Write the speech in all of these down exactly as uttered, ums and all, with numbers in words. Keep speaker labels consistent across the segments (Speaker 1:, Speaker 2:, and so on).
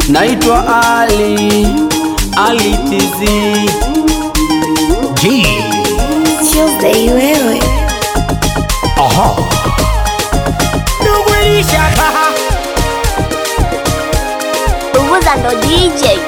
Speaker 1: Naitwa Ali, Ali T Z
Speaker 2: G
Speaker 3: Tuesday wewe.
Speaker 2: Aha Nugwilisha paha
Speaker 3: Uvuza ndo D J.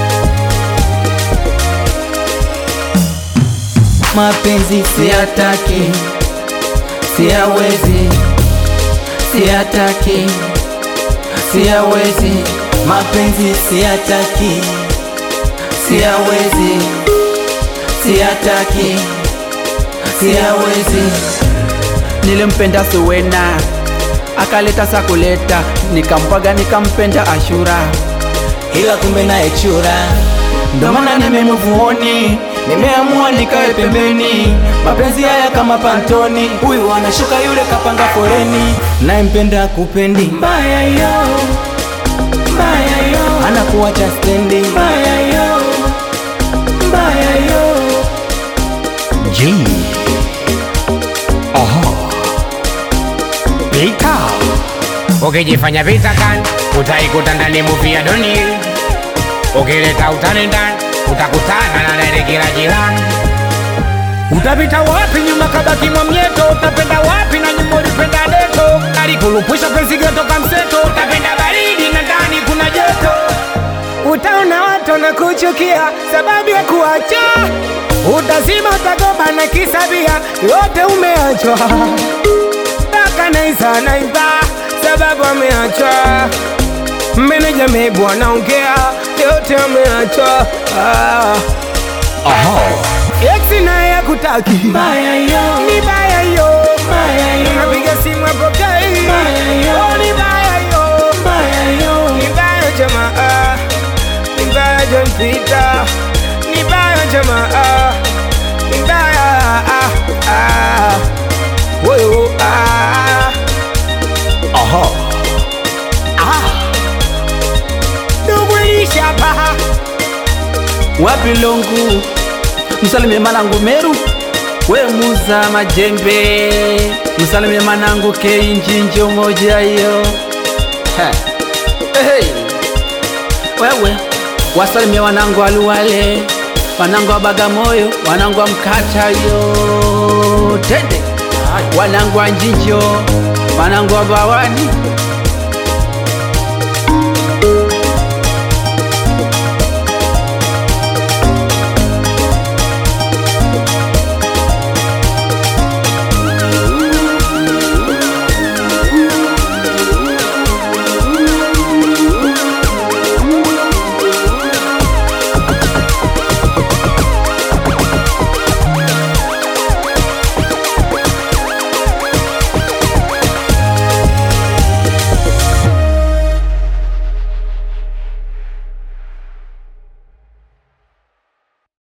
Speaker 1: Mapenzi siyataki, siyawezi, siyataki, siyawezi. Mapenzi siyataki, siyawezi, siyataki, siyawezi. Nilimpenda Suwena, akaleta sakuleta, nikampaga nikampenda Ashura, ila kumbe naye chura. Ndo maana nimemuvuoni, nimeamua nikae pembeni. Mapenzi haya kama pantoni, huyu anashuka yule kapanga foreni. Naempenda kupendi mbaya yo, mbaya yo, anakuacha stendi mbaya yo, mbaya yo.
Speaker 2: G Aha Pika
Speaker 4: Ukijifanya vita kan utaikuta ndani movie ya doni. Ukileta utani ndani utakutana na nene kila jirani. Utapita wapi nyuma kabaki mwamieto? Utapenda wapi na nyuma ulipenda deto? Alikulupusha penzi geto kamseto. Utapenda baridi na ndani kuna joto. Utaona watu na kuchukia sababu ya kuacha. Utazima utagoba na kisabia yote umeachwa. Taka naisa naiba sababu ameachwa. Meneja mebu anaongea yote ameachwa. ah.
Speaker 2: Aha
Speaker 4: Eksi naye hakutaki mbaya yo, ni mbaya yo, mbaya yo. Napiga simu apokei mbaya yo, oh, ni mbaya yo, mbaya yo. Ni mbaya jamaa, ni mbaya John Peter. Ni mbaya jamaa, ni mbaya ah, ah. Woyo ah.
Speaker 2: Aha Ah
Speaker 4: Nugwilisha paha
Speaker 1: Wapi longu, msalimie manangu Meru, we muza majembe. Msalimie manangu Keinjinjo moja yo. Hey, wewe wasalimie wanangu Aluwale, wanangu wa Bagamoyo, wanangu wa Mkata yo. Tende wanangu wa Njinjo, wanangu wa Bawani,